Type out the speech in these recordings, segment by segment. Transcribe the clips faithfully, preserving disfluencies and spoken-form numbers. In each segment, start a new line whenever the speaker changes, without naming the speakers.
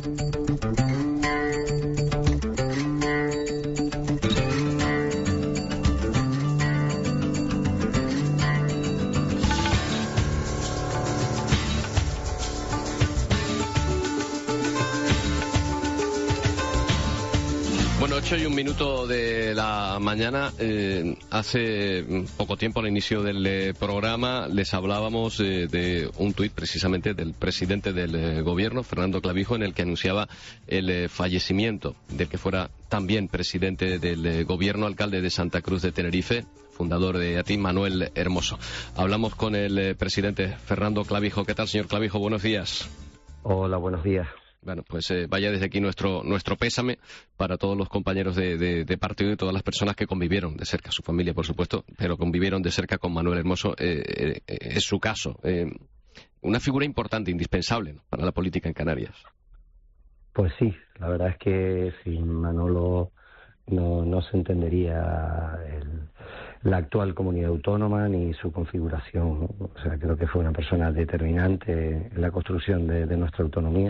Bueno, ocho y un minuto de la mañana. Eh, hace poco tiempo, al inicio del eh, programa, les hablábamos eh, de un tuit precisamente del presidente del eh, gobierno, Fernando Clavijo, en el que anunciaba el eh, fallecimiento del que fuera también presidente del eh, gobierno, alcalde de Santa Cruz de Tenerife, fundador de A T I, Manuel Hermoso. Hablamos con el eh, presidente Fernando Clavijo. ¿Qué tal, señor Clavijo? Buenos días.
Hola, buenos días.
Bueno, pues eh, vaya desde aquí nuestro nuestro pésame para todos los compañeros de, de, de partido y todas las personas que convivieron de cerca, su familia por supuesto, pero convivieron de cerca con Manuel Hermoso. Eh, eh, es su caso. Eh, una figura importante, indispensable, ¿no?, para la política en Canarias.
Pues sí, la verdad es que sin Manolo no, no se entendería el, la actual comunidad autónoma ni su configuración, ¿no? O sea, creo que fue una persona determinante en la construcción de, de nuestra autonomía.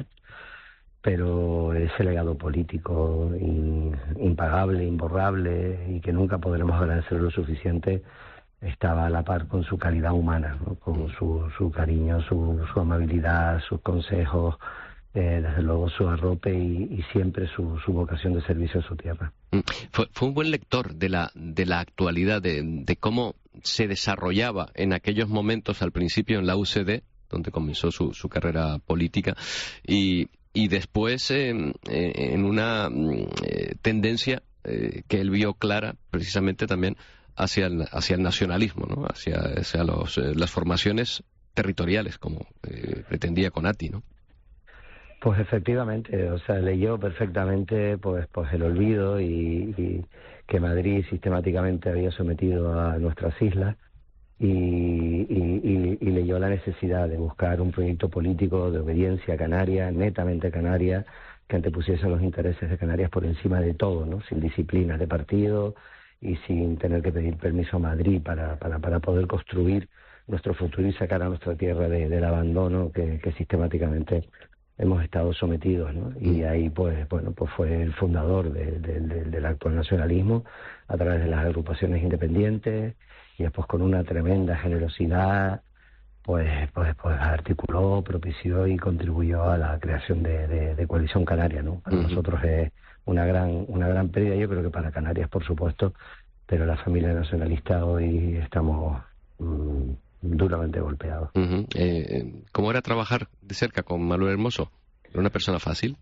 Pero ese legado político impagable, imborrable y que nunca podremos agradecer lo suficiente estaba a la par con su calidad humana, ¿no?, con su, su cariño, su, su amabilidad, sus consejos, eh, desde luego su arrope y, y siempre su, su vocación de servicio a su tierra.
Fue, fue un buen lector de la, de la actualidad, de, de cómo se desarrollaba en aquellos momentos al principio en la U C D, donde comenzó su, su carrera política, y Y después eh, eh, en una eh, tendencia eh, que él vio clara precisamente también hacia el, hacia el nacionalismo, ¿no?, hacia, hacia los, eh, las formaciones territoriales, como eh, pretendía con A T I, ¿no?
Pues efectivamente, o sea, leyó perfectamente pues, pues el olvido y, y que Madrid sistemáticamente había sometido a nuestras islas. Y, y, y, y leyó la necesidad de buscar un proyecto político de obediencia canaria, netamente canaria, que antepusiese los intereses de Canarias por encima de todo, ¿no?, sin disciplinas de partido y sin tener que pedir permiso a Madrid para, para, para poder construir nuestro futuro y sacar a nuestra tierra de, del abandono que, que sistemáticamente hemos estado sometidos, ¿no? Y ahí pues bueno pues fue el fundador de, de, de, del actual nacionalismo a través de las agrupaciones independientes. Y después con una tremenda generosidad, pues, pues, pues articuló, propició y contribuyó a la creación de, de, de Coalición Canaria, ¿no? Para uh-huh. nosotros es una gran, una gran pérdida, yo creo que para Canarias, por supuesto, pero la familia nacionalista hoy estamos mmm, duramente golpeados.
Uh-huh. Eh, ¿Cómo era trabajar de cerca con Manuel Hermoso? ¿Era una persona fácil?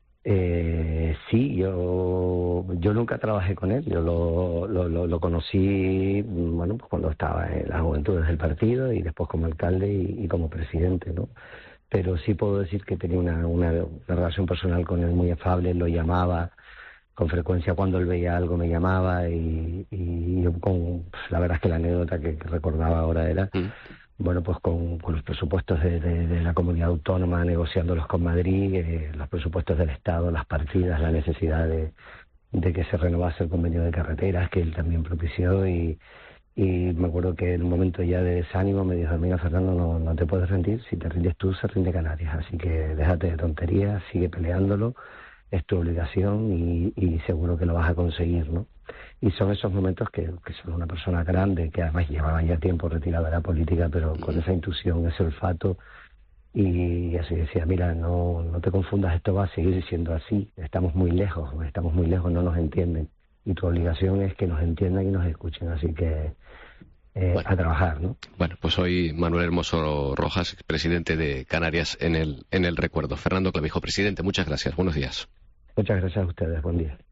Eh, sí, yo yo nunca trabajé con él, yo lo, lo, lo, lo conocí, bueno, pues cuando estaba en las juventudes del partido y después como alcalde y, y como presidente, ¿no? Pero sí puedo decir que tenía una, una, una relación personal con él muy afable, lo llamaba con frecuencia cuando él veía algo, me llamaba y, y yo con, pues, la verdad es que la anécdota que, que recordaba ahora era... Mm. Bueno, pues con, con los presupuestos de, de, de la comunidad autónoma, negociándolos con Madrid, eh, los presupuestos del Estado, las partidas, la necesidad de, de que se renovase el convenio de carreteras, que él también propició, y, y me acuerdo que en un momento ya de desánimo me dijo: mira, Fernando, no, no te puedes rendir, si te rindes tú, se rinde Canarias, así que déjate de tonterías, sigue peleándolo, es tu obligación y, y seguro que lo vas a conseguir, ¿no? Y son esos momentos que, que son una persona grande, que además llevaba ya tiempo retirada de la política, pero con esa intuición, ese olfato, y así decía: mira, no, no te confundas, esto va a seguir siendo así, estamos muy lejos, estamos muy lejos, no nos entienden, y tu obligación es que nos entiendan y nos escuchen, así que eh, bueno, a trabajar, ¿no?
Bueno, pues hoy Manuel Hermoso Rojas, presidente de Canarias, en el, en el recuerdo. Fernando Clavijo, presidente, muchas gracias, buenos días.
Muchas gracias a ustedes, buen día.